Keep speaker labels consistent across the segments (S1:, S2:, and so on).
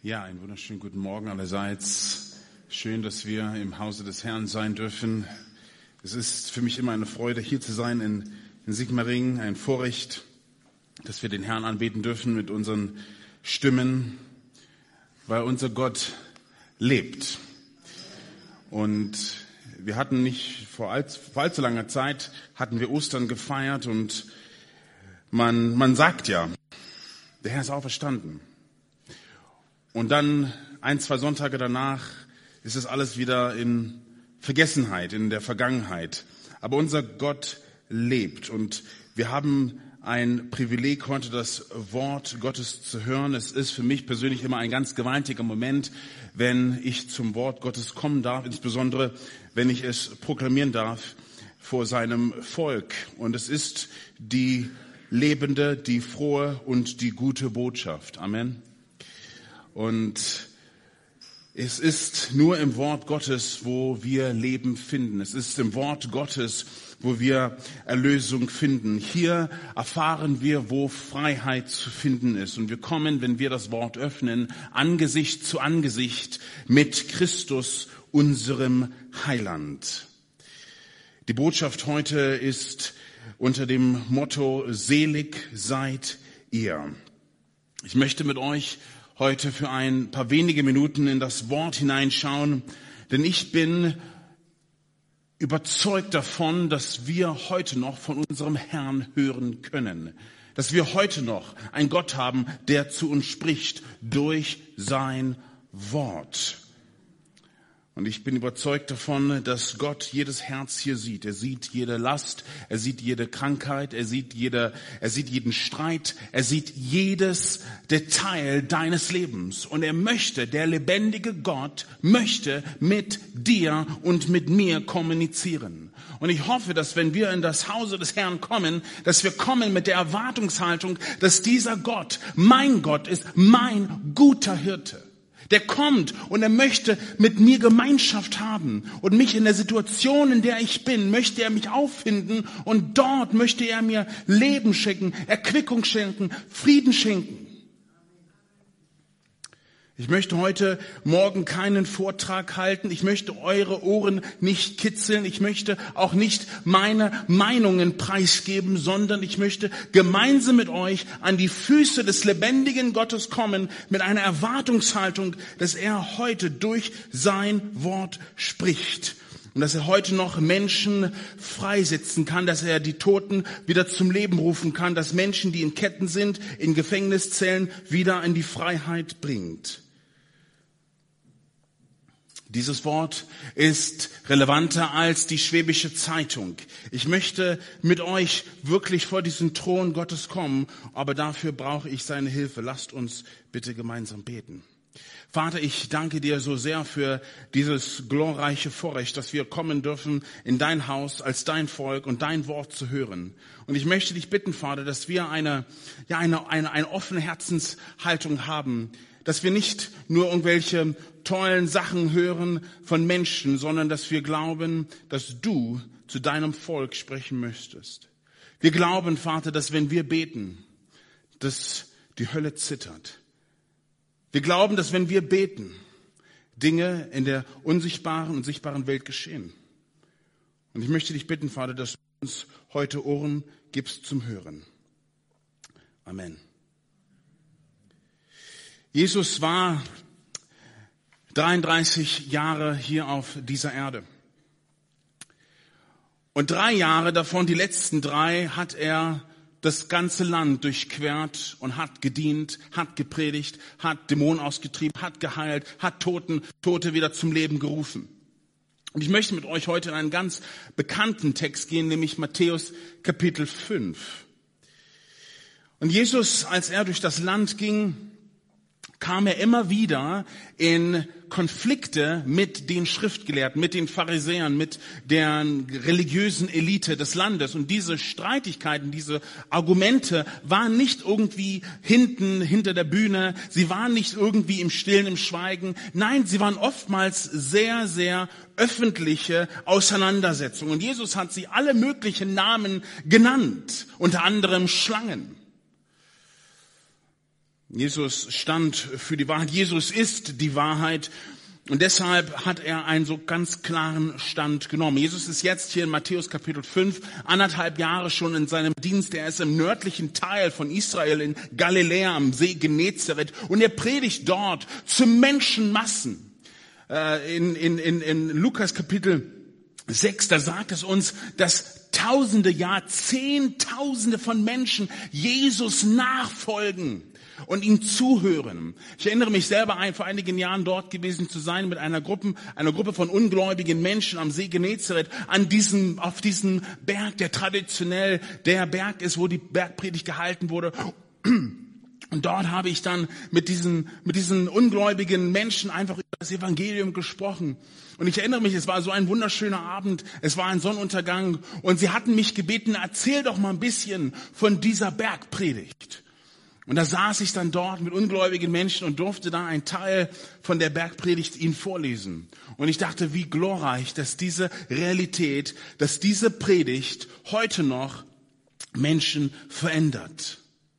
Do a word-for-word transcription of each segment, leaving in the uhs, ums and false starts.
S1: Ja, einen wunderschönen guten Morgen allerseits. Schön, dass wir im Hause des Herrn sein dürfen. Es ist für mich immer eine Freude, hier zu sein in, in Sigmaringen, ein Vorrecht, dass wir den Herrn anbeten dürfen mit unseren Stimmen, weil unser Gott lebt. Und wir hatten nicht vor allzu, vor allzu langer Zeit, hatten wir Ostern gefeiert und man, man sagt ja, der Herr ist auferstanden. Und dann ein, zwei Sonntage danach ist es alles wieder in Vergessenheit, in der Vergangenheit. Aber unser Gott lebt und wir haben ein Privileg, heute das Wort Gottes zu hören. Es ist für mich persönlich immer ein ganz gewaltiger Moment, wenn ich zum Wort Gottes kommen darf, insbesondere wenn ich es proklamieren darf vor seinem Volk. Und es ist die lebende, die frohe und die gute Botschaft. Amen. Und es ist nur im Wort Gottes, wo wir Leben finden. Es ist im Wort Gottes, wo wir Erlösung finden. Hier erfahren wir, wo Freiheit zu finden ist. Und wir kommen, wenn wir das Wort öffnen, Angesicht zu Angesicht mit Christus, unserem Heiland. Die Botschaft heute ist unter dem Motto, selig seid ihr. Ich möchte mit euch heute für ein paar wenige Minuten in das Wort hineinschauen, denn ich bin überzeugt davon, dass wir heute noch von unserem Herrn hören können, dass wir heute noch einen Gott haben, der zu uns spricht durch sein Wort. Und ich bin überzeugt davon, dass Gott jedes Herz hier sieht. Er sieht jede Last, er sieht jede Krankheit, er sieht jede, er sieht jeden Streit, er sieht jedes Detail deines Lebens. Und er möchte, der lebendige Gott möchte mit dir und mit mir kommunizieren. Und ich hoffe, dass wenn wir in das Hause des Herrn kommen, dass wir kommen mit der Erwartungshaltung, dass dieser Gott mein Gott ist, mein guter Hirte. Der kommt und er möchte mit mir Gemeinschaft haben und mich in der Situation, in der ich bin, möchte er mich auffinden und dort möchte er mir Leben schenken, Erquickung schenken, Frieden schenken. Ich möchte heute Morgen keinen Vortrag halten. Ich möchte eure Ohren nicht kitzeln. Ich möchte auch nicht meine Meinungen preisgeben, sondern ich möchte gemeinsam mit euch an die Füße des lebendigen Gottes kommen mit einer Erwartungshaltung, dass er heute durch sein Wort spricht. Und dass er heute noch Menschen freisetzen kann, dass er die Toten wieder zum Leben rufen kann, dass Menschen, die in Ketten sind, in Gefängniszellen, wieder in die Freiheit bringt. Dieses Wort ist relevanter als die Schwäbische Zeitung. Ich möchte mit euch wirklich vor diesen Thron Gottes kommen, aber dafür brauche ich seine Hilfe. Lasst uns bitte gemeinsam beten. Vater, ich danke dir so sehr für dieses glorreiche Vorrecht, dass wir kommen dürfen in dein Haus als dein Volk und dein Wort zu hören. Und ich möchte dich bitten, Vater, dass wir eine, ja, eine, eine, eine offene Herzenshaltung haben, dass wir nicht nur irgendwelche tollen Sachen hören von Menschen, sondern dass wir glauben, dass du zu deinem Volk sprechen möchtest. Wir glauben, Vater, dass wenn wir beten, dass die Hölle zittert. Wir glauben, dass wenn wir beten, Dinge in der unsichtbaren und sichtbaren Welt geschehen. Und ich möchte dich bitten, Vater, dass du uns heute Ohren gibst zum Hören. Amen. Jesus war dreiunddreißig Jahre hier auf dieser Erde. Und drei Jahre davon, die letzten drei, hat er das ganze Land durchquert und hat gedient, hat gepredigt, hat Dämonen ausgetrieben, hat geheilt, hat Toten, Tote wieder zum Leben gerufen. Und ich möchte mit euch heute in einen ganz bekannten Text gehen, nämlich Matthäus Kapitel fünf. Und Jesus, als er durch das Land ging, kam er immer wieder in Konflikte mit den Schriftgelehrten, mit den Pharisäern, mit der religiösen Elite des Landes. Und diese Streitigkeiten, diese Argumente waren nicht irgendwie hinten, hinter der Bühne. Sie waren nicht irgendwie im Stillen, im Schweigen. Nein, sie waren oftmals sehr, sehr öffentliche Auseinandersetzungen. Und Jesus hat sie alle möglichen Namen genannt, unter anderem Schlangen. Jesus stand für die Wahrheit. Jesus ist die Wahrheit. Und deshalb hat er einen so ganz klaren Stand genommen. Jesus ist jetzt hier in Matthäus Kapitel fünf, anderthalb Jahre schon in seinem Dienst. Er ist im nördlichen Teil von Israel in Galiläa am See Genezareth und er predigt dort zu Menschenmassen. In, in, in, in Lukas Kapitel sechs, da sagt es uns, dass Tausende, ja Zehntausende von Menschen Jesus nachfolgen und ihm zuhören. Ich erinnere mich selber ein, vor einigen Jahren dort gewesen zu sein mit einer Gruppe, einer Gruppe von ungläubigen Menschen am See Genezareth an diesem, auf diesem Berg, der traditionell der Berg ist, wo die Bergpredigt gehalten wurde. Und dort habe ich dann mit diesen, mit diesen ungläubigen Menschen einfach über das Evangelium gesprochen. Und ich erinnere mich, es war so ein wunderschöner Abend, es war ein Sonnenuntergang und sie hatten mich gebeten, erzähl doch mal ein bisschen von dieser Bergpredigt. Und da saß ich dann dort mit ungläubigen Menschen und durfte da einen Teil von der Bergpredigt ihnen vorlesen. Und ich dachte, wie glorreich, dass diese Realität, dass diese Predigt heute noch Menschen verändert.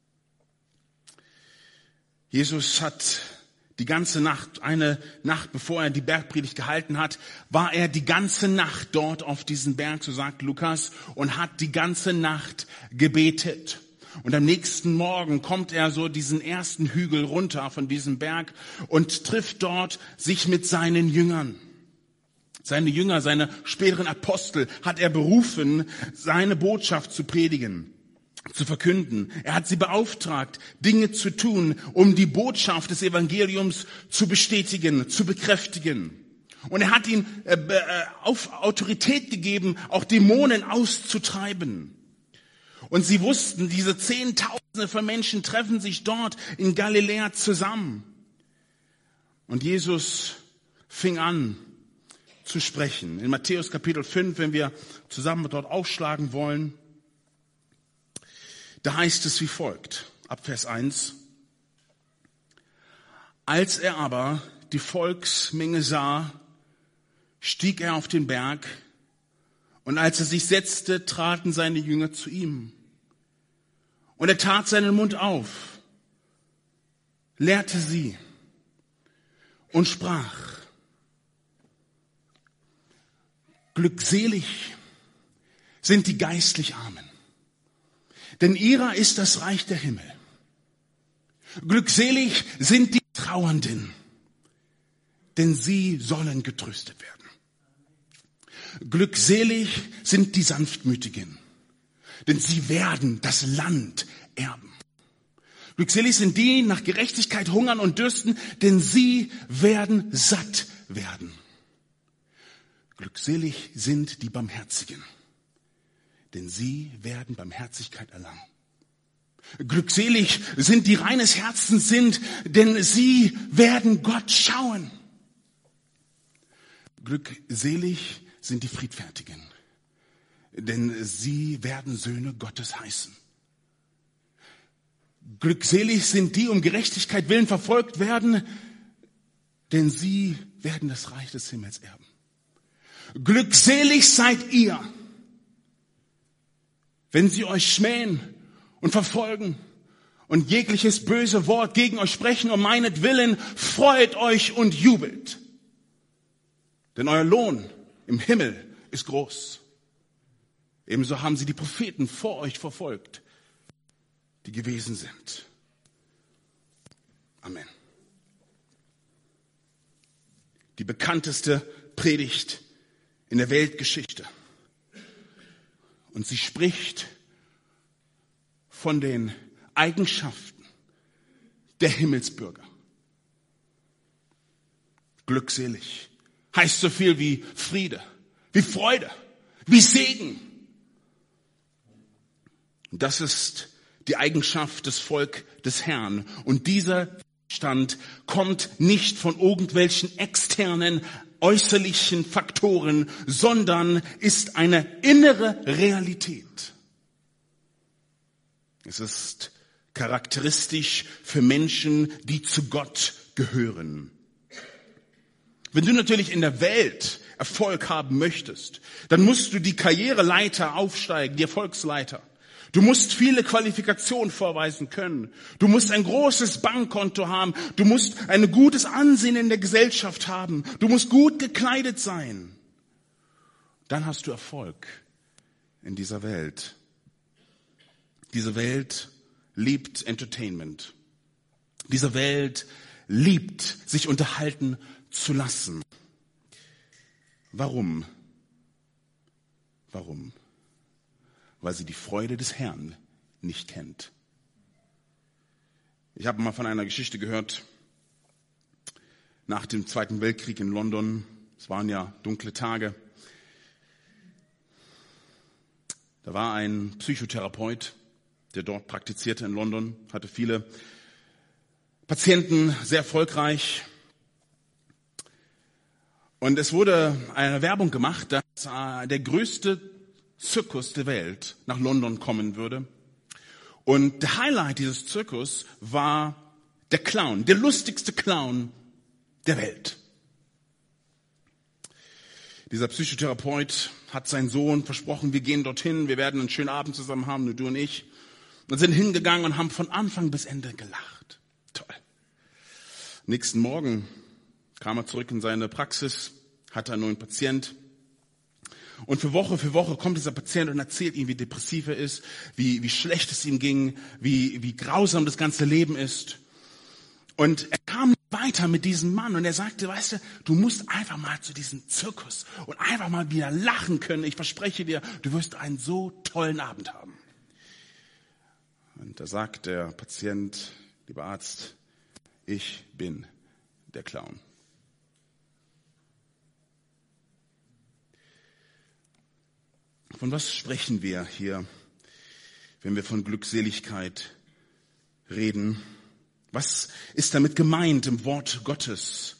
S1: Jesus hat die ganze Nacht, eine Nacht bevor er die Bergpredigt gehalten hat, war er die ganze Nacht dort auf diesem Berg, so sagt Lukas, und hat die ganze Nacht gebetet. Und am nächsten Morgen kommt er so diesen ersten Hügel runter von diesem Berg und trifft dort sich mit seinen Jüngern. Seine Jünger, seine späteren Apostel hat er berufen, seine Botschaft zu predigen, zu verkünden. Er hat sie beauftragt, Dinge zu tun, um die Botschaft des Evangeliums zu bestätigen, zu bekräftigen. Und er hat ihnen äh, auf Autorität gegeben, auch Dämonen auszutreiben. Und sie wussten, diese Zehntausende von Menschen treffen sich dort in Galiläa zusammen. Und Jesus fing an zu sprechen. In Matthäus Kapitel fünf, wenn wir zusammen dort aufschlagen wollen, da heißt es wie folgt, ab Vers eins. Als er aber die Volksmenge sah, stieg er auf den Berg, und als er sich setzte, traten seine Jünger zu ihm. Und er tat seinen Mund auf, lehrte sie und sprach: Glückselig sind die geistlich Armen, denn ihrer ist das Reich der Himmel. Glückselig sind die Trauernden, denn sie sollen getröstet werden. Glückselig sind die Sanftmütigen, denn sie werden das Land erben. Glückselig sind die nach Gerechtigkeit hungern und dürsten, denn sie werden satt werden. Glückselig sind die Barmherzigen, denn sie werden Barmherzigkeit erlangen. Glückselig sind die reines Herzens sind, denn sie werden Gott schauen. Glückselig sind die Friedfertigen, denn sie werden Söhne Gottes heißen. Glückselig sind die, um Gerechtigkeit willen verfolgt werden, denn sie werden das Reich des Himmels erben. Glückselig seid ihr, wenn sie euch schmähen und verfolgen und jegliches böse Wort gegen euch sprechen um meinetwillen, freut euch und jubelt. Denn euer Lohn im Himmel ist groß. Ebenso haben sie die Propheten vor euch verfolgt, die gewesen sind. Amen. Die bekannteste Predigt in der Weltgeschichte. Und sie spricht von den Eigenschaften der Himmelsbürger. Glückselig heißt so viel wie Friede, wie Freude, wie Segen. Das ist die Eigenschaft des Volkes des Herrn. Und dieser Stand kommt nicht von irgendwelchen externen, äußerlichen Faktoren, sondern ist eine innere Realität. Es ist charakteristisch für Menschen, die zu Gott gehören. Wenn du natürlich in der Welt Erfolg haben möchtest, dann musst du die Karriereleiter aufsteigen, die Erfolgsleiter. Du musst viele Qualifikationen vorweisen können. Du musst ein großes Bankkonto haben. Du musst ein gutes Ansehen in der Gesellschaft haben. Du musst gut gekleidet sein. Dann hast du Erfolg in dieser Welt. Diese Welt liebt Entertainment. Diese Welt liebt, sich unterhalten zu lassen. Warum? Warum? Weil sie die Freude des Herrn nicht kennt. Ich habe mal von einer Geschichte gehört, nach dem Zweiten Weltkrieg in London, es waren ja dunkle Tage, da war ein Psychotherapeut, der dort praktizierte in London, hatte viele Patienten, sehr erfolgreich. Und es wurde eine Werbung gemacht, dass äh, der größte Zirkus der Welt nach London kommen würde. Und der Highlight dieses Zirkus war der Clown, der lustigste Clown der Welt. Dieser Psychotherapeut hat seinen Sohn versprochen, wir gehen dorthin, wir werden einen schönen Abend zusammen haben, nur du und ich. Und sind hingegangen und haben von Anfang bis Ende gelacht. Toll. Nächsten Morgen kam er zurück in seine Praxis, hatte einen neuen Patient. Und für Woche für Woche kommt dieser Patient und erzählt ihm, wie depressiv er ist, wie, wie schlecht es ihm ging, wie, wie grausam das ganze Leben ist. Und er kam nicht weiter mit diesem Mann und er sagte, weißt du, du musst einfach mal zu diesem Zirkus und einfach mal wieder lachen können. Ich verspreche dir, du wirst einen so tollen Abend haben. Und da sagt der Patient, lieber Arzt, ich bin der Clown. Von was sprechen wir hier, wenn wir von Glückseligkeit reden? Was ist damit gemeint im Wort Gottes?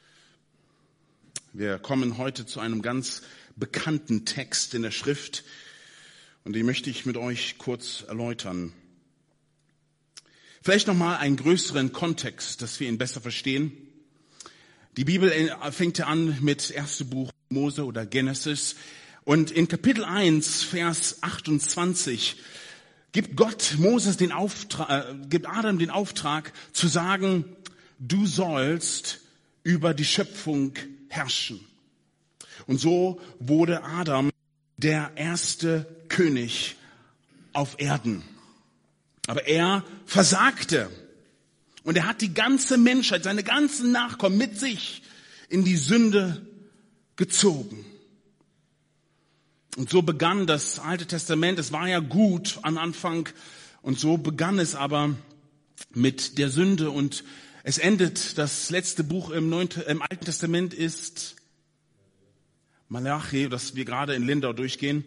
S1: Wir kommen heute zu einem ganz bekannten Text in der Schrift und den möchte ich mit euch kurz erläutern. Vielleicht nochmal einen größeren Kontext, dass wir ihn besser verstehen. Die Bibel fängt ja an mit ersten Buch Mose oder Genesis. Und in Kapitel eins, Vers achtundzwanzig, gibt Gott Moses den Auftrag, äh, gibt Adam den Auftrag zu sagen, du sollst über die Schöpfung herrschen. Und so wurde Adam der erste König auf Erden. Aber er versagte. Und er hat die ganze Menschheit, seine ganzen Nachkommen mit sich in die Sünde gezogen. Und so begann das Alte Testament, es war ja gut am Anfang, und so begann es aber mit der Sünde. Und es endet, das letzte Buch im, Neuen, im Alten Testament ist Malachi, das wir gerade in Lindau durchgehen.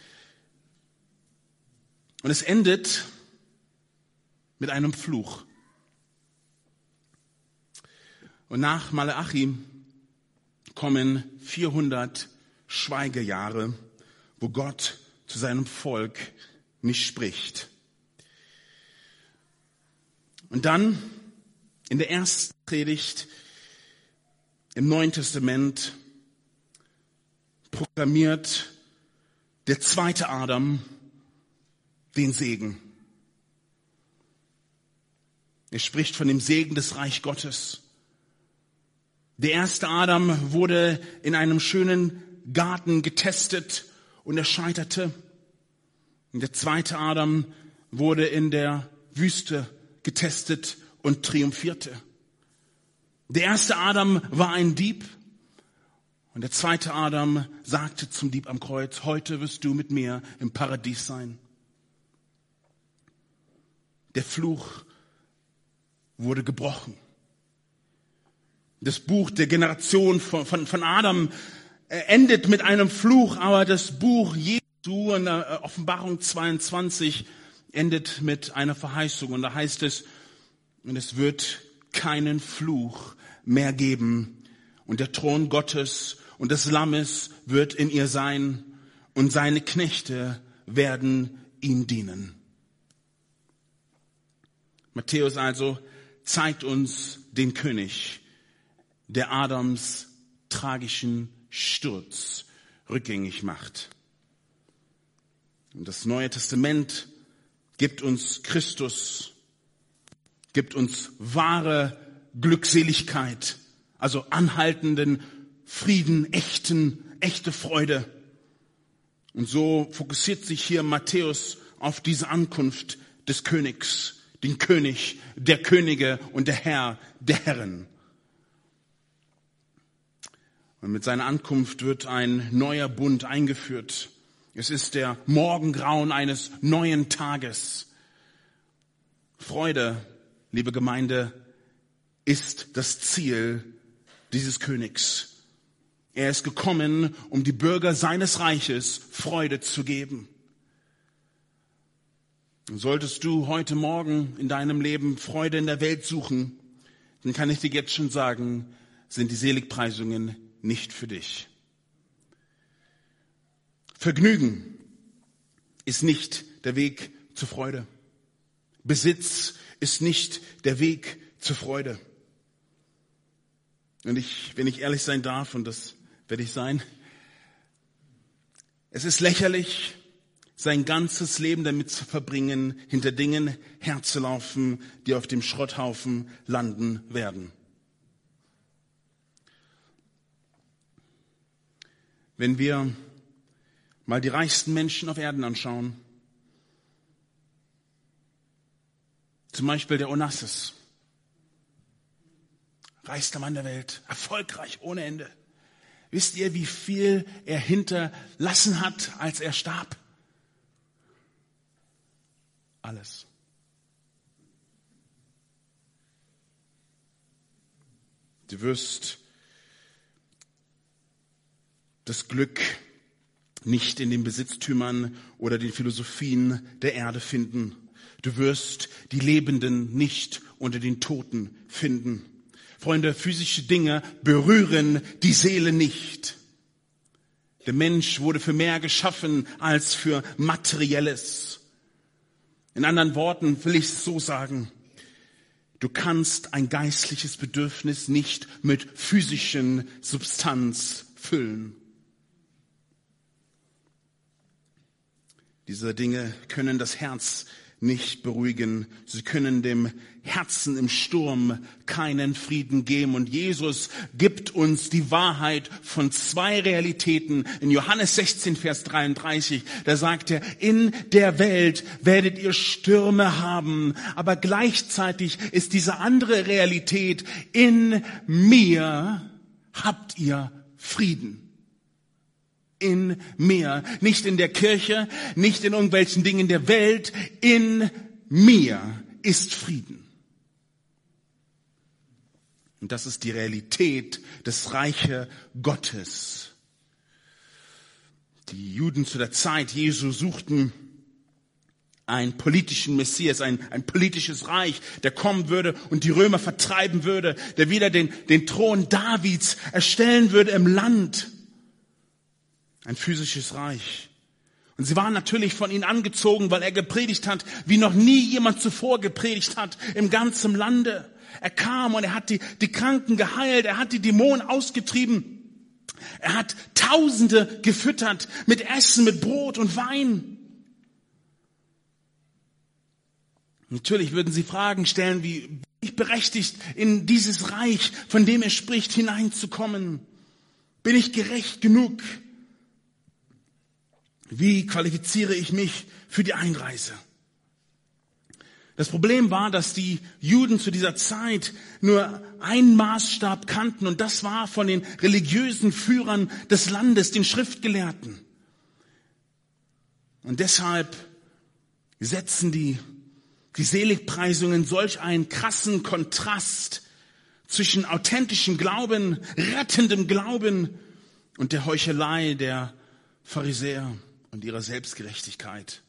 S1: Und es endet mit einem Fluch. Und nach Malachi kommen vierhundert Schweigejahre, wo Gott zu seinem Volk nicht spricht. Und dann in der ersten Predigt im Neuen Testament proklamiert der zweite Adam den Segen. Er spricht von dem Segen des Reich Gottes. Der erste Adam wurde in einem schönen Garten getestet und er scheiterte. Und der zweite Adam wurde in der Wüste getestet und triumphierte. Der erste Adam war ein Dieb und der zweite Adam sagte zum Dieb am Kreuz, heute wirst du mit mir im Paradies sein. Der Fluch wurde gebrochen. Das Buch der Generation von, von, von Adam endet mit einem Fluch, aber das Buch Jesu in der Offenbarung zweiundzwanzig endet mit einer Verheißung. Und da heißt es, und es wird keinen Fluch mehr geben. Und der Thron Gottes und des Lammes wird in ihr sein und seine Knechte werden ihm dienen. Matthäus also zeigt uns den König, der Adams tragischen Sturz rückgängig macht. Und das Neue Testament gibt uns Christus, gibt uns wahre Glückseligkeit, also anhaltenden Frieden, echten, echte Freude. Und so fokussiert sich hier Matthäus auf diese Ankunft des Königs, den König der Könige und der Herr der Herren. Und mit seiner Ankunft wird ein neuer Bund eingeführt. Es ist der Morgengrauen eines neuen Tages. Freude, liebe Gemeinde, ist das Ziel dieses Königs. Er ist gekommen, um die Bürger seines Reiches Freude zu geben. Und solltest du heute Morgen in deinem Leben Freude in der Welt suchen, dann kann ich dir jetzt schon sagen, sind die Seligpreisungen nicht für dich. Vergnügen ist nicht der Weg zur Freude. Besitz ist nicht der Weg zur Freude. Und ich, wenn ich ehrlich sein darf, und das werde ich sein, es ist lächerlich, sein ganzes Leben damit zu verbringen, hinter Dingen herzulaufen, die auf dem Schrotthaufen landen werden. Wenn wir mal die reichsten Menschen auf Erden anschauen, zum Beispiel der Onassis, reichster Mann der Welt, erfolgreich ohne Ende. Wisst ihr, wie viel er hinterlassen hat, als er starb? Alles. Du wirst das Glück nicht in den Besitztümern oder den Philosophien der Erde finden. Du wirst die Lebenden nicht unter den Toten finden. Freunde, physische Dinge berühren die Seele nicht. Der Mensch wurde für mehr geschaffen als für Materielles. In anderen Worten will ich es so sagen: Du kannst ein geistliches Bedürfnis nicht mit physischen Substanz füllen. Diese Dinge können das Herz nicht beruhigen. Sie können dem Herzen im Sturm keinen Frieden geben. Und Jesus gibt uns die Wahrheit von zwei Realitäten. In Johannes sechzehn, Vers dreiunddreißig, da sagt er, in der Welt werdet ihr Stürme haben. Aber gleichzeitig ist diese andere Realität, in mir habt ihr Frieden. In mir, nicht in der Kirche, nicht in irgendwelchen Dingen der Welt, in mir ist Frieden. Und das ist die Realität des Reiche Gottes. Die Juden zu der Zeit Jesu suchten einen politischen Messias, ein, ein politisches Reich, der kommen würde und die Römer vertreiben würde, der wieder den, den Thron Davids erstellen würde im Land. Ein physisches Reich. Und sie waren natürlich von ihm angezogen, weil er gepredigt hat, wie noch nie jemand zuvor gepredigt hat im ganzen Lande. Er kam und er hat die, die Kranken geheilt, er hat die Dämonen ausgetrieben. Er hat Tausende gefüttert mit Essen, mit Brot und Wein. Natürlich würden sie Fragen stellen, wie bin ich berechtigt, in dieses Reich, von dem er spricht, hineinzukommen? Bin ich gerecht genug? Wie qualifiziere ich mich für die Einreise? Das Problem war, dass die Juden zu dieser Zeit nur einen Maßstab kannten, und das war von den religiösen Führern des Landes, den Schriftgelehrten. Und deshalb setzen die, die Seligpreisungen solch einen krassen Kontrast zwischen authentischem Glauben, rettendem Glauben und der Heuchelei der Pharisäer und ihrer Selbstgerechtigkeit.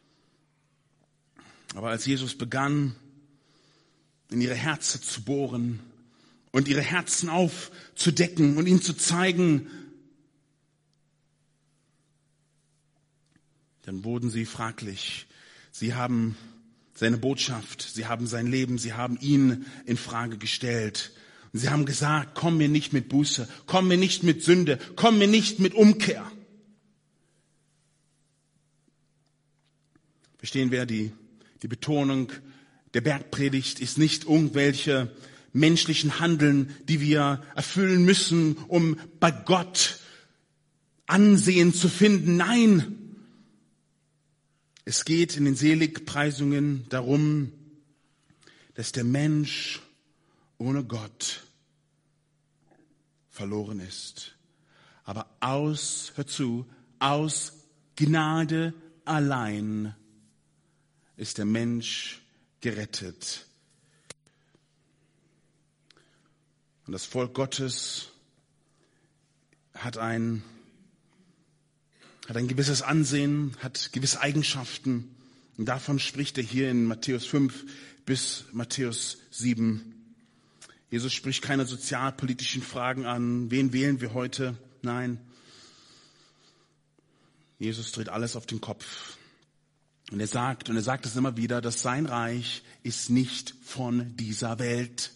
S1: Aber als Jesus begann, in ihre Herzen zu bohren und ihre Herzen aufzudecken und ihnen zu zeigen, dann wurden sie fraglich. Sie haben seine Botschaft, sie haben sein Leben, sie haben ihn in Frage gestellt. Und sie haben gesagt, komm mir nicht mit Buße, komm mir nicht mit Sünde, komm mir nicht mit Umkehr. Verstehen wir, die Die Betonung der Bergpredigt ist nicht irgendwelche menschlichen Handeln, die wir erfüllen müssen, um bei Gott Ansehen zu finden. Nein, es geht in den Seligpreisungen darum, dass der Mensch ohne Gott verloren ist. Aber aus, hör zu, aus Gnade allein ist der Mensch gerettet. Und das Volk Gottes hat ein, hat ein gewisses Ansehen, hat gewisse Eigenschaften. Und davon spricht er hier in Matthäus fünf bis Matthäus sieben. Jesus spricht keine sozialpolitischen Fragen an. Wen wählen wir heute? Nein. Jesus dreht alles auf den Kopf. Und er sagt, und er sagt es immer wieder, dass sein Reich ist nicht von dieser Welt.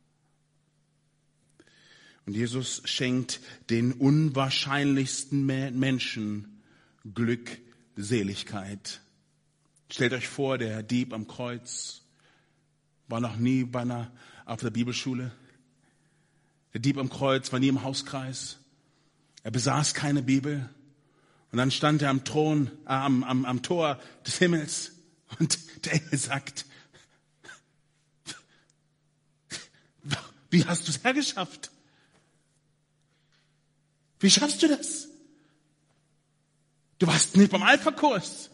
S1: Und Jesus schenkt den unwahrscheinlichsten Menschen Glückseligkeit. Stellt euch vor, der Dieb am Kreuz war noch nie bei einer, auf der Bibelschule. Der Dieb am Kreuz war nie im Hauskreis. Er besaß keine Bibel. Und dann stand er am Thron, äh, am, am, am Tor des Himmels. Und der Engel sagt, wie hast du es hergeschafft? Wie schaffst du das? Du warst nicht beim Alpha-Kurs.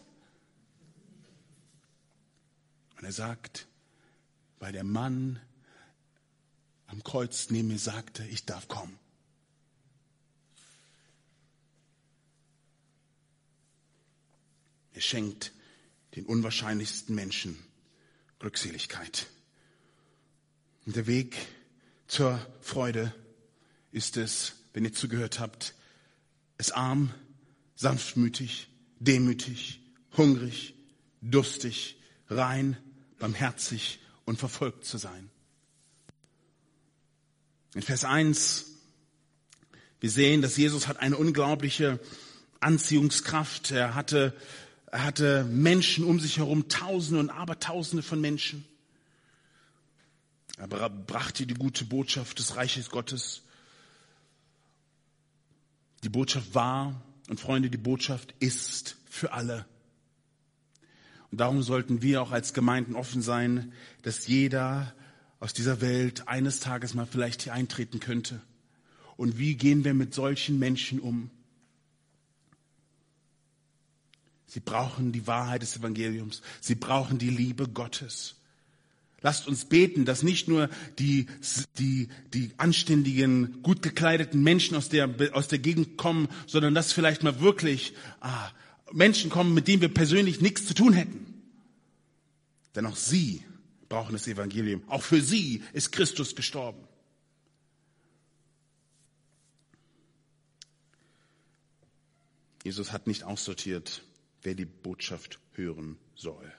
S1: Und er sagt, weil der Mann am Kreuz neben mir sagte, ich darf kommen. Er schenkt den unwahrscheinlichsten Menschen Glückseligkeit. Und der Weg zur Freude ist es, wenn ihr zugehört habt, es arm, sanftmütig, demütig, hungrig, durstig, rein, barmherzig und verfolgt zu sein. In Vers eins, wir sehen, dass Jesus hat eine unglaubliche Anziehungskraft. Er hatte, er hatte Menschen um sich herum, Tausende und Abertausende von Menschen. Er brachte die gute Botschaft des Reiches Gottes. Die Botschaft war, und Freunde, die Botschaft ist für alle. Und darum sollten wir auch als Gemeinden offen sein, dass jeder aus dieser Welt eines Tages mal vielleicht hier eintreten könnte. Und wie gehen wir mit solchen Menschen um? Sie brauchen die Wahrheit des Evangeliums. Sie brauchen die Liebe Gottes. Lasst uns beten, dass nicht nur die, die, die anständigen, gut gekleideten Menschen aus der, aus der Gegend kommen, sondern dass vielleicht mal wirklich ah, Menschen kommen, mit denen wir persönlich nichts zu tun hätten. Denn auch sie brauchen das Evangelium. Auch für sie ist Christus gestorben. Jesus hat nicht aussortiert, wer die Botschaft hören soll.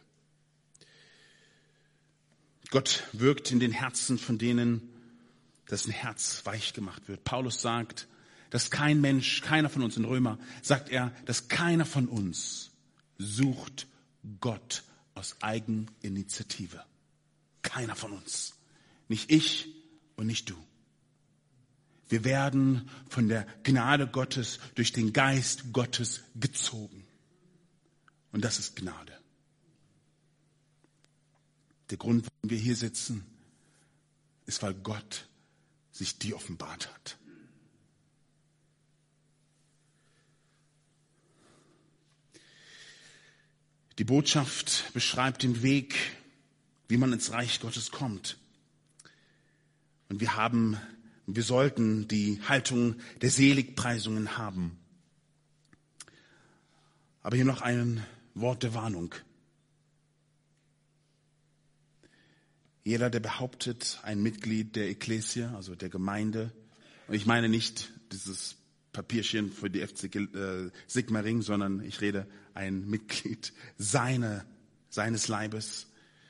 S1: Gott wirkt in den Herzen von denen, dessen Herz weich gemacht wird. Paulus sagt, dass kein Mensch, keiner von uns, in Römer, sagt er, dass keiner von uns sucht Gott aus Eigeninitiative. Keiner von uns. Nicht ich und nicht du. Wir werden von der Gnade Gottes durch den Geist Gottes gezogen. Und das ist Gnade. Der Grund, warum wir hier sitzen, ist, weil Gott sich dir offenbart hat. Die Botschaft beschreibt den Weg, wie man ins Reich Gottes kommt. Und wir haben, wir sollten die Haltung der Seligpreisungen haben. Aber hier noch ein Wort der Warnung. Jeder, der behauptet, ein Mitglied der Ekklesia, also der Gemeinde, und ich meine nicht dieses Papierchen für die F C äh, Sigmaringen, sondern ich rede ein Mitglied seine, seines Leibes.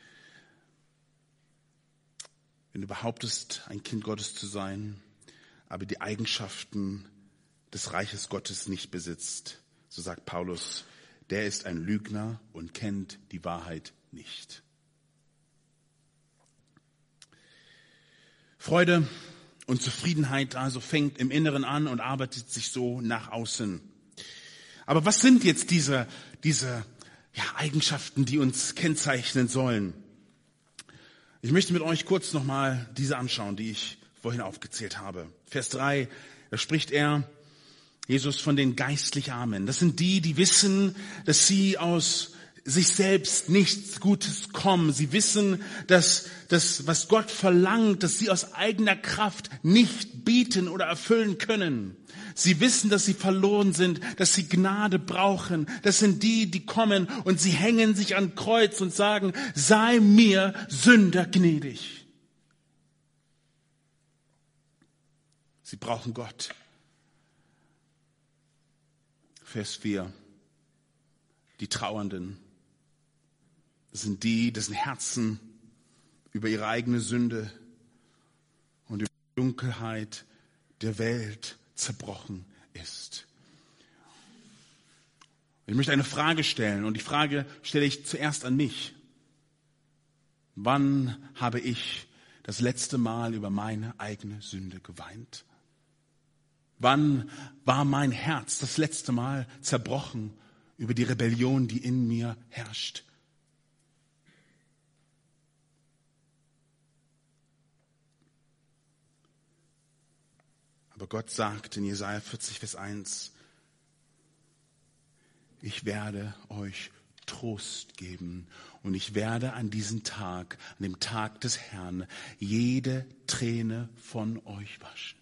S1: Wenn du behauptest, ein Kind Gottes zu sein, aber die Eigenschaften des Reiches Gottes nicht besitzt, so sagt Paulus, der ist ein Lügner und kennt die Wahrheit nicht. Freude und Zufriedenheit also fängt im Inneren an und arbeitet sich so nach außen. Aber was sind jetzt diese, diese ja, Eigenschaften, die uns kennzeichnen sollen? Ich möchte mit euch kurz nochmal diese anschauen, die ich vorhin aufgezählt habe. Vers drei, da spricht er, Jesus, von den geistlich Armen. Das sind die, die wissen, dass sie aus sich selbst nichts Gutes kommen. Sie wissen, dass das, was Gott verlangt, dass sie aus eigener Kraft nicht bieten oder erfüllen können. Sie wissen, dass sie verloren sind, dass sie Gnade brauchen. Das sind die, die kommen und sie hängen sich an Kreuz und sagen, sei mir Sünder gnädig. Sie brauchen Gott. Vers vier. Die Trauernden. Das sind die, dessen Herzen über ihre eigene Sünde und über die Dunkelheit der Welt zerbrochen ist. Ich möchte eine Frage stellen und die Frage stelle ich zuerst an mich. Wann habe ich das letzte Mal über meine eigene Sünde geweint? Wann war mein Herz das letzte Mal zerbrochen über die Rebellion, die in mir herrscht? Aber Gott sagt in Jesaja vierzig, Vers eins, ich werde euch Trost geben und ich werde an diesem Tag, an dem Tag des Herrn, jede Träne von euch waschen.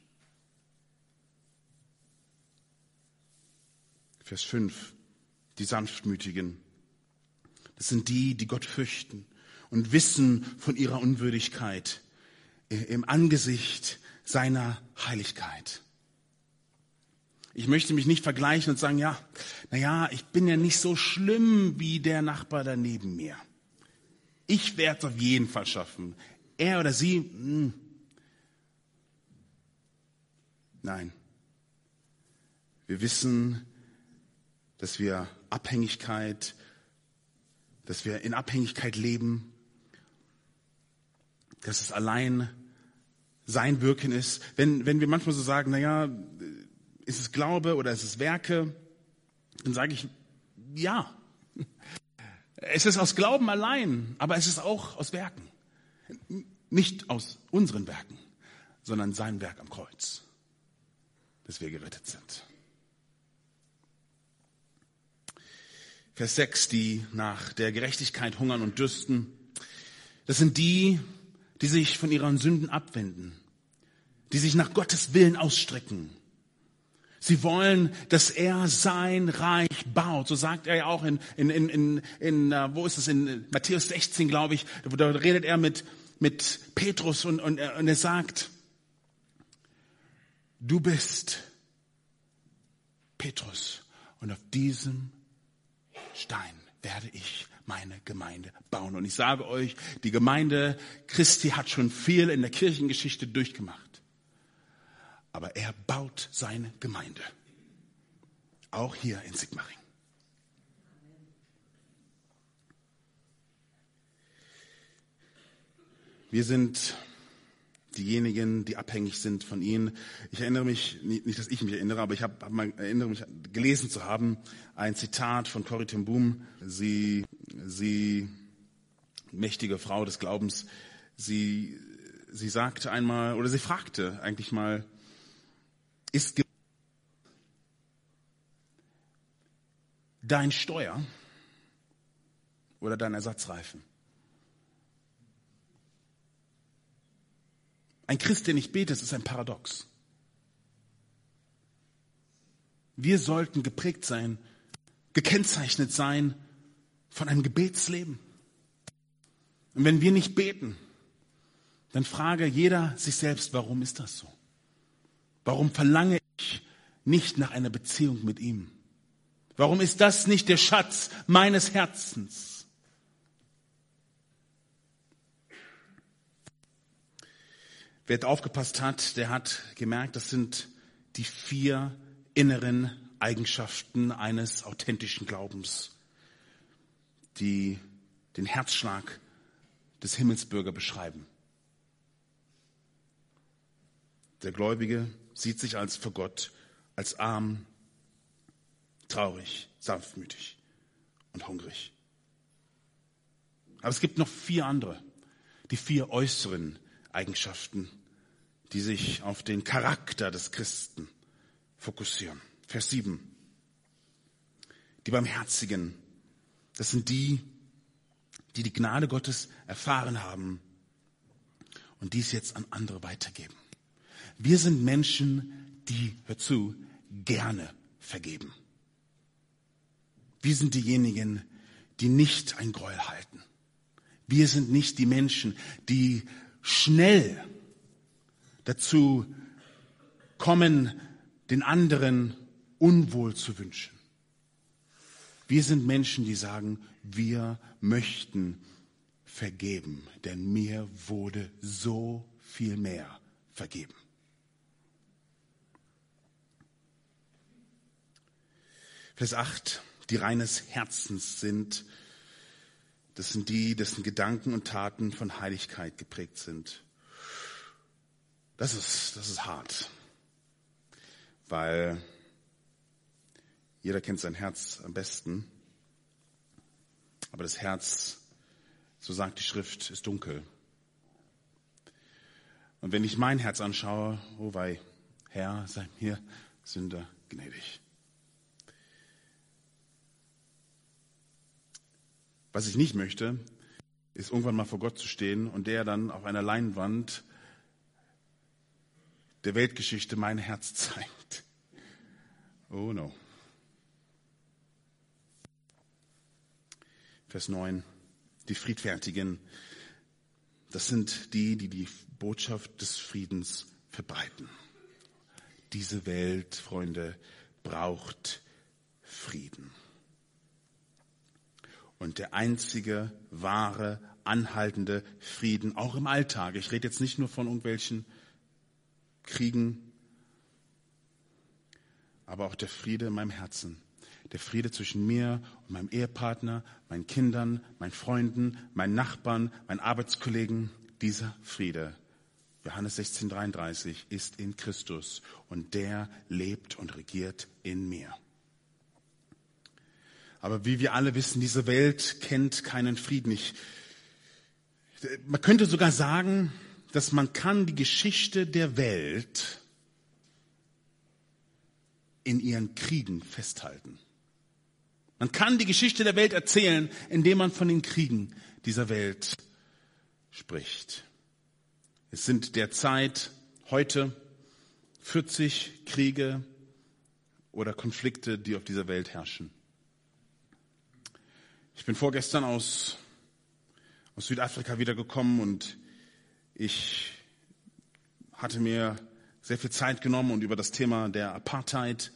S1: Vers fünf, die Sanftmütigen. Das sind die, die Gott fürchten und wissen von ihrer Unwürdigkeit im Angesicht seiner Heiligkeit. Ich möchte mich nicht vergleichen und sagen, ja, naja, ich bin ja nicht so schlimm wie der Nachbar da neben mir. Ich werde es auf jeden Fall schaffen. Er oder sie, mh. Nein. Wir wissen, dass wir Abhängigkeit, dass wir in Abhängigkeit leben, dass es allein sein Wirken ist. Wenn, wenn wir manchmal so sagen, naja, ist es Glaube oder ist es Werke, dann sage ich, ja. Es ist aus Glauben allein, aber es ist auch aus Werken. Nicht aus unseren Werken, sondern sein Werk am Kreuz, dass wir gerettet sind. Vers sechs, die nach der Gerechtigkeit hungern und dürsten. Das sind die, die sich von ihren Sünden abwenden, die sich nach Gottes Willen ausstrecken. Sie wollen, dass er sein Reich baut. So sagt er ja auch in, in, in, in, in wo ist es, in Matthäus sechzehn, glaube ich, da redet er mit, mit Petrus und, und, und er sagt, du bist Petrus und auf diesem Stein werde ich meine Gemeinde bauen. Und ich sage euch, die Gemeinde Christi hat schon viel in der Kirchengeschichte durchgemacht. Aber er baut seine Gemeinde. Auch hier in Sigmaringen. Wir sind diejenigen, die abhängig sind von ihnen. Ich erinnere mich, nicht, dass ich mich erinnere, aber ich habe, hab mal, erinnere mich gelesen zu haben, ein Zitat von Corrie ten Boom. Sie, sie, mächtige Frau des Glaubens, sie, sie sagte einmal, oder sie fragte eigentlich mal, ist dein Steuer oder dein Ersatzreifen? Ein Christ, der nicht betet, ist ein Paradox. Wir sollten geprägt sein, gekennzeichnet sein von einem Gebetsleben. Und wenn wir nicht beten, dann frage jeder sich selbst, warum ist das so? Warum verlange ich nicht nach einer Beziehung mit ihm? Warum ist das nicht der Schatz meines Herzens? Wer aufgepasst hat, der hat gemerkt, das sind die vier inneren Eigenschaften eines authentischen Glaubens, die den Herzschlag des Himmelsbürger beschreiben. Der Gläubige sieht sich als vor Gott, als arm, traurig, sanftmütig und hungrig. Aber es gibt noch vier andere, die vier äußeren Eigenschaften, die sich auf den Charakter des Christen fokussieren. Vers sieben. Die Barmherzigen, das sind die, die die Gnade Gottes erfahren haben und dies jetzt an andere weitergeben. Wir sind Menschen, die, hör zu, gerne vergeben. Wir sind diejenigen, die nicht ein Gräuel halten. Wir sind nicht die Menschen, die schnell dazu kommen, den anderen Unwohl zu wünschen. Wir sind Menschen, die sagen, wir möchten vergeben, denn mir wurde so viel mehr vergeben. Vers acht, die reines Herzens sind, das sind die, dessen Gedanken und Taten von Heiligkeit geprägt sind. Das ist, das ist hart, weil jeder kennt sein Herz am besten, aber das Herz, so sagt die Schrift, ist dunkel. Und wenn ich mein Herz anschaue, oh wei, Herr, sei mir Sünder gnädig. Was ich nicht möchte, ist irgendwann mal vor Gott zu stehen und der dann auf einer Leinwand der Weltgeschichte mein Herz zeigt. Oh no. Vers neun. Die Friedfertigen, das sind die, die die Botschaft des Friedens verbreiten. Diese Welt, Freunde, braucht Frieden. Und der einzige, wahre, anhaltende Frieden, auch im Alltag. Ich rede jetzt nicht nur von irgendwelchen Kriegen, aber auch der Friede in meinem Herzen. Der Friede zwischen mir und meinem Ehepartner, meinen Kindern, meinen Freunden, meinen Nachbarn, meinen Arbeitskollegen. Dieser Friede, Johannes sechzehn dreiunddreißig, ist in Christus und der lebt und regiert in mir. Aber wie wir alle wissen, diese Welt kennt keinen Frieden. Ich, man könnte sogar sagen, dass man kann die Geschichte der Welt in ihren Kriegen festhalten. Man kann die Geschichte der Welt erzählen, indem man von den Kriegen dieser Welt spricht. Es sind derzeit heute vierzig Kriege oder Konflikte, die auf dieser Welt herrschen. Ich bin vorgestern aus, aus Südafrika wiedergekommen und ich hatte mir sehr viel Zeit genommen, um über das Thema der Apartheid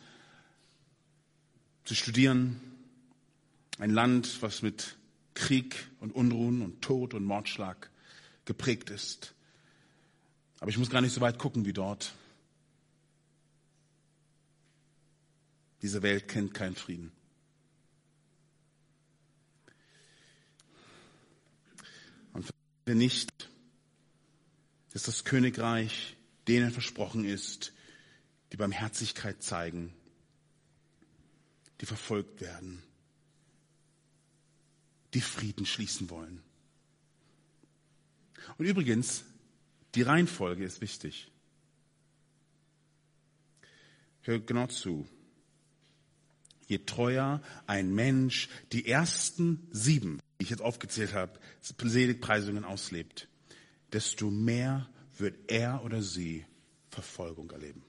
S1: zu studieren. Ein Land, was mit Krieg und Unruhen und Tod und Mordschlag geprägt ist. Aber ich muss gar nicht so weit gucken wie dort. Diese Welt kennt keinen Frieden. Und wir nicht, dass das Königreich denen versprochen ist, die Barmherzigkeit zeigen, die verfolgt werden, die Frieden schließen wollen. Und übrigens, die Reihenfolge ist wichtig. Hör genau zu. Je treuer ein Mensch die ersten sieben, die ich jetzt aufgezählt habe, Seligpreisungen auslebt, desto mehr wird er oder sie Verfolgung erleben.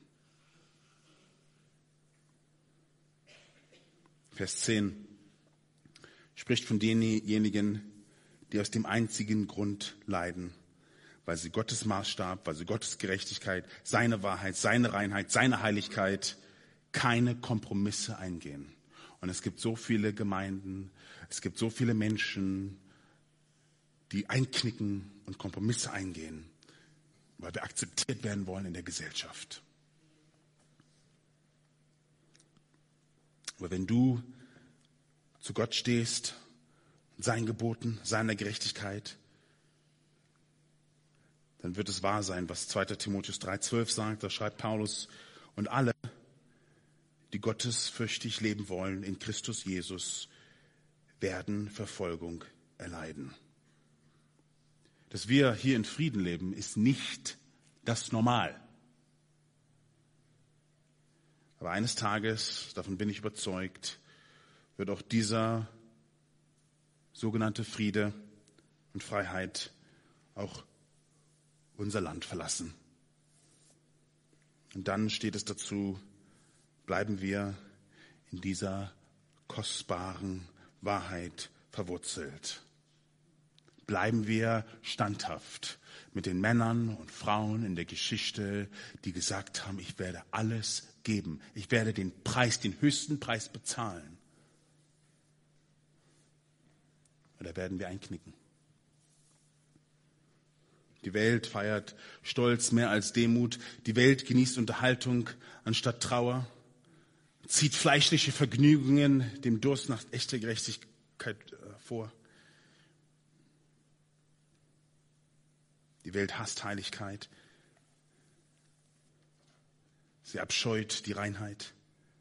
S1: Vers zehn spricht von denjenigen, die aus dem einzigen Grund leiden, weil sie Gottes Maßstab, weil sie Gottes Gerechtigkeit, seine Wahrheit, seine Reinheit, seine Heiligkeit, keine Kompromisse eingehen. Und es gibt so viele Gemeinden, es gibt so viele Menschen, die einknicken und Kompromisse eingehen, weil wir akzeptiert werden wollen in der Gesellschaft. Aber wenn du zu Gott stehst und seinen Geboten, seiner Gerechtigkeit, dann wird es wahr sein, was zweiter Timotheus drei zwölf sagt. Da schreibt Paulus: Und alle, die gottesfürchtig leben wollen in Christus Jesus, werden Verfolgung erleiden. Dass wir hier in Frieden leben, ist nicht das Normal. Aber eines Tages, davon bin ich überzeugt, wird auch dieser sogenannte Friede und Freiheit auch unser Land verlassen. Und dann steht es dazu, bleiben wir in dieser kostbaren Wahrheit verwurzelt. Bleiben wir standhaft mit den Männern und Frauen in der Geschichte, die gesagt haben, ich werde alles geben. Ich werde den Preis, den höchsten Preis bezahlen. Oder werden wir einknicken? Die Welt feiert Stolz mehr als Demut. Die Welt genießt Unterhaltung anstatt Trauer, zieht fleischliche Vergnügungen dem Durst nach echter Gerechtigkeit vor. Die Welt hasst Heiligkeit. Sie abscheut die Reinheit.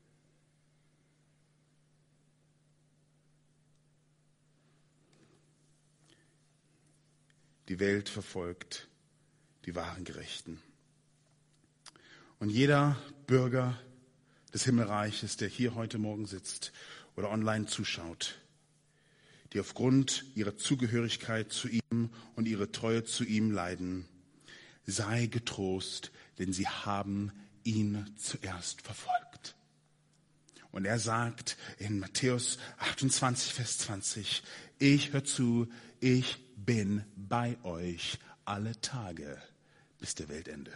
S1: Die Welt verfolgt die wahren Gerechten. Und jeder Bürger des Himmelreiches, der hier heute Morgen sitzt oder online zuschaut, die aufgrund ihrer Zugehörigkeit zu ihm und ihrer Treue zu ihm leiden, sei getrost, denn sie haben ihn zuerst verfolgt. Und er sagt in Matthäus achtundzwanzig, Vers zwanzig, ich hör zu, ich bin bei euch alle Tage bis der Weltende.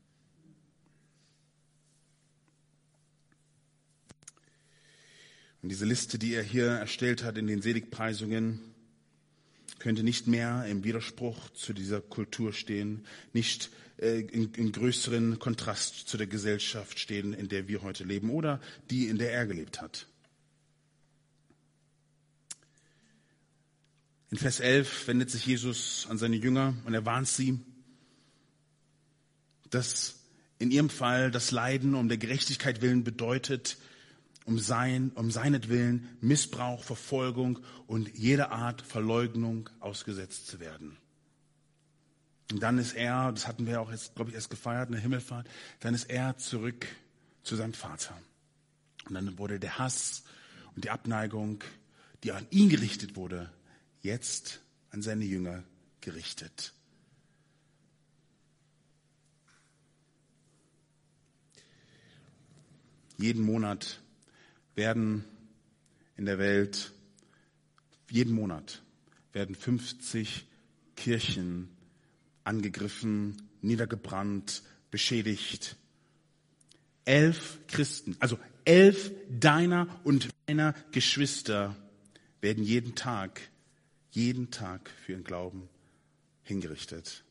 S1: Und diese Liste, die er hier erstellt hat in den Seligpreisungen, könnte nicht mehr im Widerspruch zu dieser Kultur stehen, nicht äh, in, in größeren Kontrast zu der Gesellschaft stehen, in der wir heute leben oder die, in der er gelebt hat. In Vers elf wendet sich Jesus an seine Jünger und er warnt sie, dass in ihrem Fall das Leiden um der Gerechtigkeit willen bedeutet, um sein, um seinetwillen Missbrauch, Verfolgung und jede Art Verleugnung ausgesetzt zu werden. Und dann ist er, das hatten wir auch jetzt, glaube ich, erst gefeiert in der Himmelfahrt, dann ist er zurück zu seinem Vater. Und dann wurde der Hass und die Abneigung, die an ihn gerichtet wurde, jetzt an seine Jünger gerichtet. Jeden Monat werden in der Welt, jeden Monat werden fünfzig Kirchen angegriffen, niedergebrannt, beschädigt. Elf Christen, also elf deiner und meiner Geschwister werden jeden Tag, jeden Tag für ihren Glauben hingerichtet.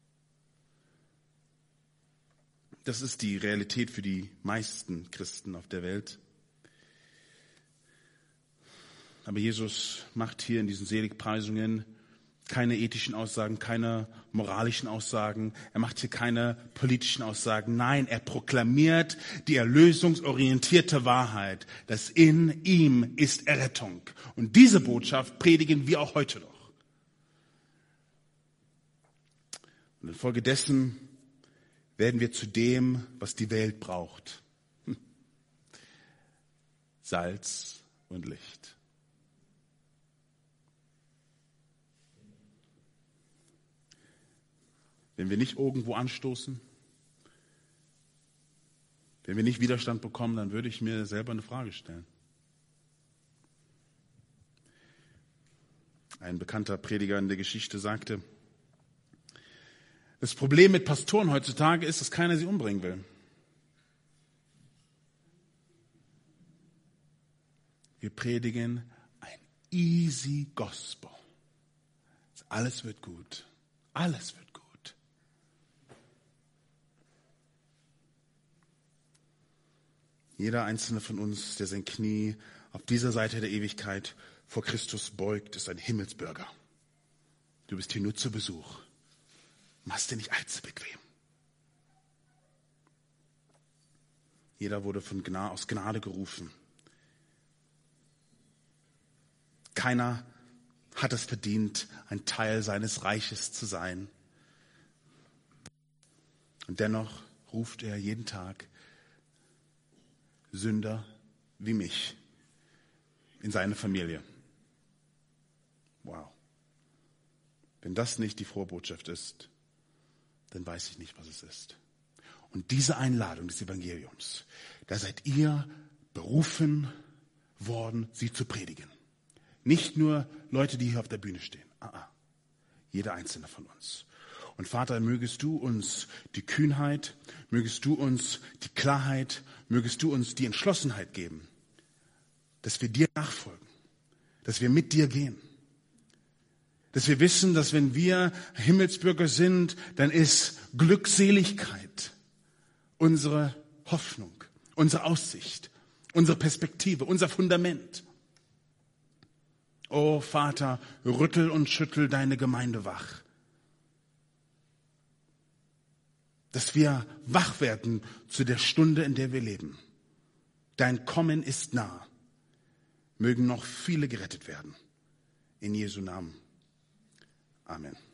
S1: Das ist die Realität für die meisten Christen auf der Welt. Aber Jesus macht hier in diesen Seligpreisungen keine ethischen Aussagen, keine moralischen Aussagen. Er macht hier keine politischen Aussagen. Nein, er proklamiert die erlösungsorientierte Wahrheit, dass in ihm ist Errettung. Und diese Botschaft predigen wir auch heute noch. Und infolgedessen werden wir zu dem, was die Welt braucht. Salz und Licht. Wenn wir nicht irgendwo anstoßen, wenn wir nicht Widerstand bekommen, dann würde ich mir selber eine Frage stellen. Ein bekannter Prediger in der Geschichte sagte, das Problem mit Pastoren heutzutage ist, dass keiner sie umbringen will. Wir predigen ein easy Gospel. Alles wird gut. Alles wird gut. Jeder einzelne von uns, der sein Knie auf dieser Seite der Ewigkeit vor Christus beugt, ist ein Himmelsbürger. Du bist hier nur zu Besuch. Mach's dir nicht allzu bequem. Jeder wurde von Gnade, aus Gnade gerufen. Keiner hat es verdient, ein Teil seines Reiches zu sein. Und dennoch ruft er jeden Tag Sünder wie mich in seine Familie. Wow. Wenn das nicht die frohe Botschaft ist, dann weiß ich nicht, was es ist. Und diese Einladung des Evangeliums, da seid ihr berufen worden, sie zu predigen. Nicht nur Leute, die hier auf der Bühne stehen. Ah, ah. Jeder einzelne von uns. Und Vater, mögest du uns die Kühnheit, mögest du uns die Klarheit, mögest du uns die Entschlossenheit geben, dass wir dir nachfolgen, dass wir mit dir gehen. Dass wir wissen, dass wenn wir Himmelsbürger sind, dann ist Glückseligkeit unsere Hoffnung, unsere Aussicht, unsere Perspektive, unser Fundament. Oh Vater, rüttel und schüttel deine Gemeinde wach. Dass wir wach werden zu der Stunde, in der wir leben. Dein Kommen ist nah. Mögen noch viele gerettet werden. In Jesu Namen. Amen.